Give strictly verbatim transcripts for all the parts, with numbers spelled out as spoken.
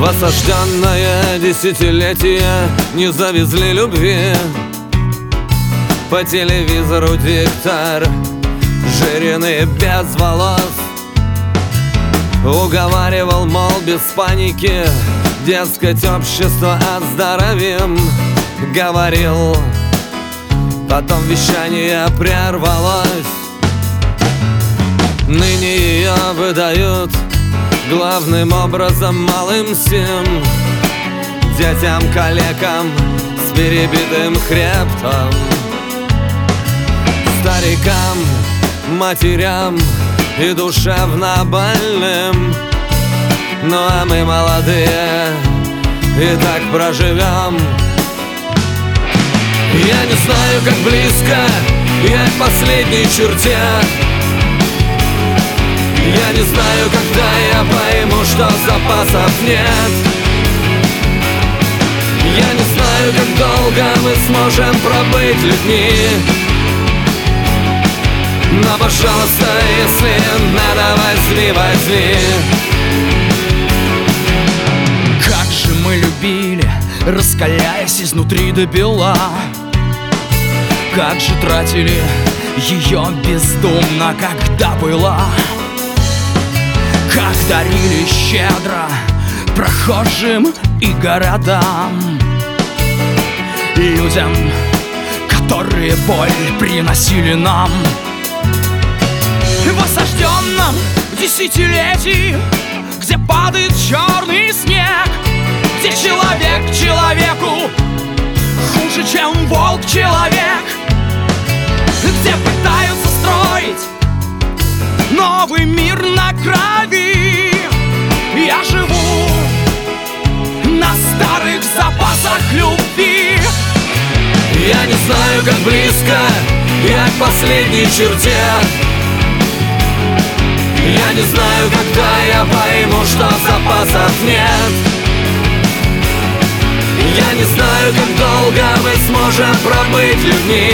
В осажденное десятилетие не завезли любви. По телевизору диктор, жирный без волос, уговаривал, мол, без паники, дескать, общество оздоровим. Говорил, потом вещание прервалось. Ныне ее выдают главным образом малым сим, детям-калекам с перебитым хребтом, старикам, матерям и душевно больным. Ну а мы молодые и так проживем. Я не знаю, как близко я к последней черте. Я не знаю, когда я пойму, что запасов нет. Я не знаю, как долго мы сможем пробыть людьми. Но, пожалуйста, если надо, возьми, возьми. Как же мы любили, раскаляясь изнутри до бела. Как же тратили ее бездумно, когда была. Как дарили щедро прохожим и городам, людям, которые боль приносили нам. В осажденном десятилетии, где падает черный снег, где человек человеку хуже, чем волк-человек, где пытаются строить новый мир на крови, я живу на старых запасах любви. Я не знаю, как близко я к последней черте. Я не знаю, когда я пойму, что запасов нет. Я не знаю, как долго мы сможем пробыть людьми.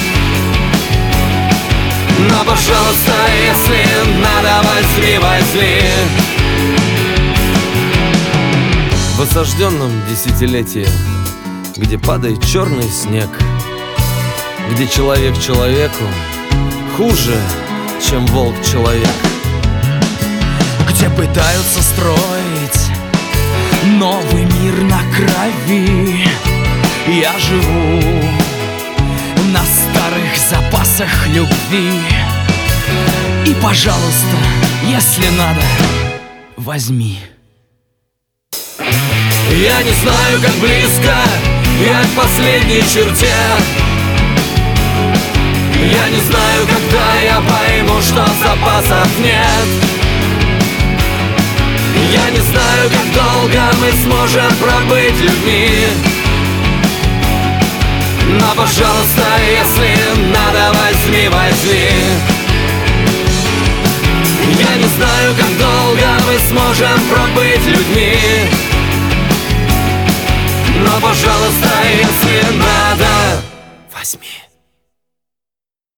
Но, пожалуйста, если надо, возьми, возьми. В осажденном десятилетии, где падает черный снег, где человек человеку хуже, чем волк-человек, где пытаются строить новый мир на крови, я живу на старых запасах любви. И, пожалуйста, если надо, возьми. Я не знаю, как близко я к последней черте. Я не знаю, когда я пойму, что запасов нет. Я не знаю, как долго мы сможем пробыть людьми. Но, пожалуйста, если надо, возьми, возьми. Я не знаю, как долго мы сможем пробыть людьми. Но, пожалуйста, если надо, возьми.